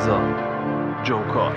رضا جوکار.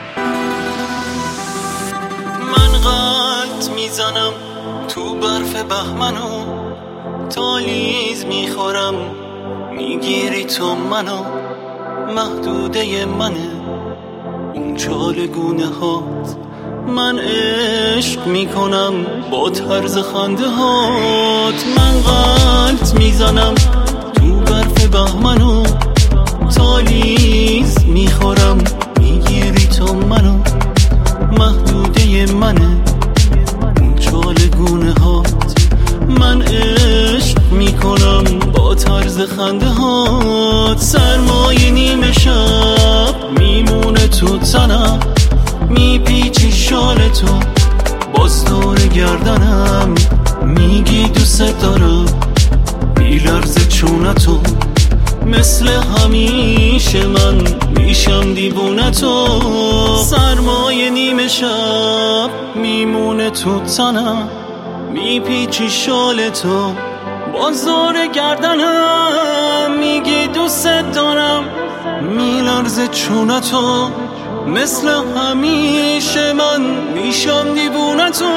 من غلط میزنم تو برف بهمنو، تالیز میخورم میگیری تو منو، محدوده منه اون چالگونه هات، من عشق میکنم با طرز خنده هات. من غلط میزنم تو برف بهمنو، تالیز میخورم میگیری تو منو، محدوده منه اون چالگونه هات، من عشق میکنم با طرز خنده هات. سرمای نیمه شب میمونه تو تنم، میپیچی شال تو باز دور گردنم، میگی دوست دارم میلرزه چونتو، مثل همیشه من میشم دیوونه تو. سرمای نیمه شب میمونه تو تنم، میپیچی شال تو باز دور گردنم، میگی دوست دارم میلرزه چونتو، مثل همیشه من میشم دیوونه تو.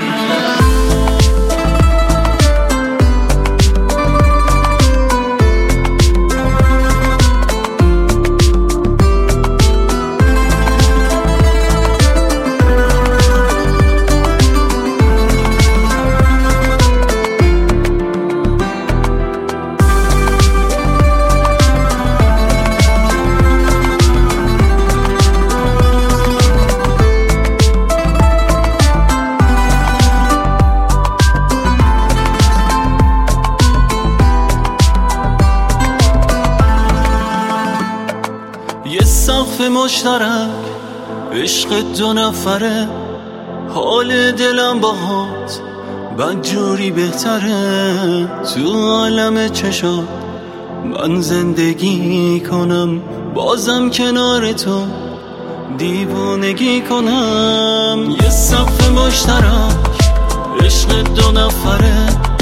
یه سقف مشترک عشق دو نفره، حال دلم باهات بدجوری بهتره، تو عالم چشات من زندگی کنم، بازم کنار تو دیوونگی کنم. یه سقف مشترک عشق دو نفره،